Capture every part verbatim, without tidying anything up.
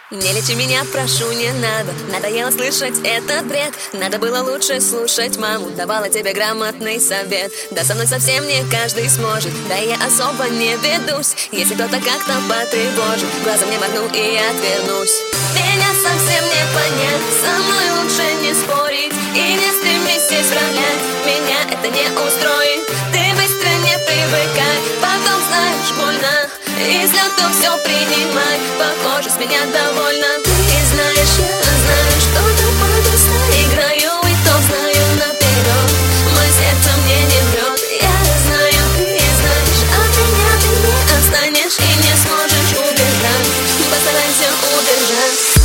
Не лечи меня, прошу, не надо. Надоело слышать этот бред. Надо было лучше слушать маму. Давала тебе грамотный совет. Да со мной совсем не каждый сможет. Да я особо не ведусь. Если кто-то как-то потревожит, глазом не моргну и отвернусь. Меня совсем не понять, со мной лучше не спорить. И не стремись исправлять, меня это не устроит. Ты быстро не привыкай, потом знаешь больно. И взлетом все принимай, похоже, с меня довольна. Ты знаешь, я знаю, что тобой просто играю. И то знаю наперед, мое сердце мне не врет. Я знаю, ты знаешь, от меня ты не отстанешь и не сможешь убежать. Постарайся удержать.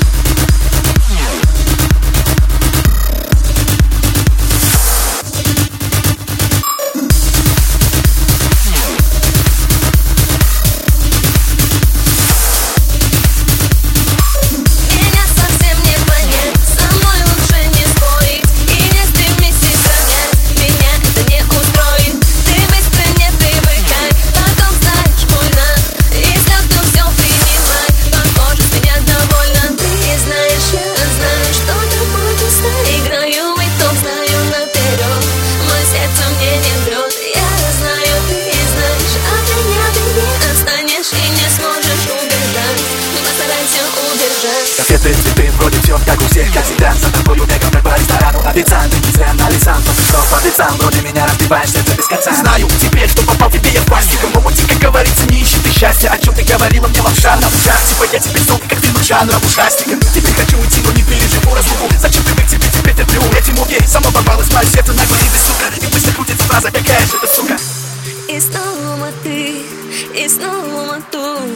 Конфеты, цветы, вроде все как у всех, как всегда. За тобою бегал как по ресторану. Официант, ты не зря на лицам. Кто по лицам, вроде меня разбиваешь сердце без конца. Знаю теперь, что попал тебе я в пасть. Кому мути, как говорится, не ищи ты счастья. О чем ты говорила мне лапша на ушах. Типа я теперь сон, как фильм жанра ужастика. Теперь хочу уйти, но не переживу разлуку. Зачем ты к тебе, теперь терплю эти муки. Сама ворвалась в мое сердце, нагло и сука. И быстро крутится фраза, какая же ты сука. И снова ты, и снова тут.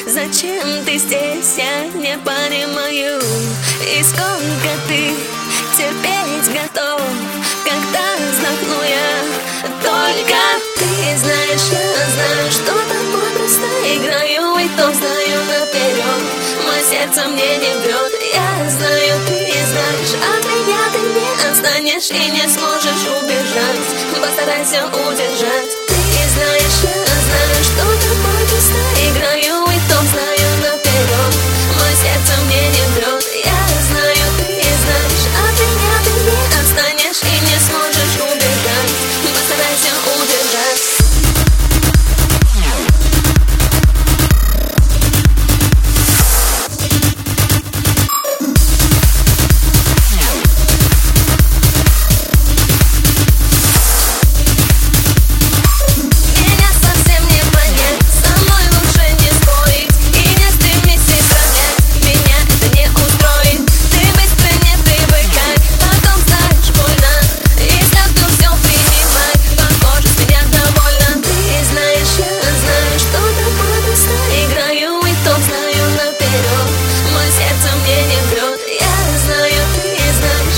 Зачем ты здесь, я не понимаю. И сколько ты терпеть готов, когда вздохну я. Только ты знаешь, я знаю, что тобой просто играю. И то знаю наперед, мое сердце мне не врет. Я знаю, ты знаешь, от меня ты не отстанешь и не сможешь убежать. Постарайся удержать. Ты знаешь, я знаю, что тобой просто играю. И то знаю наперед, мое сердце мне не врет. Я знаю, ты знаешь, от меня ты не отстанешь и не сможешь убежать. Постарайся удержать.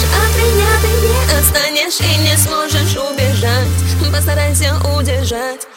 И не сможешь убежать. Постарайся удержать.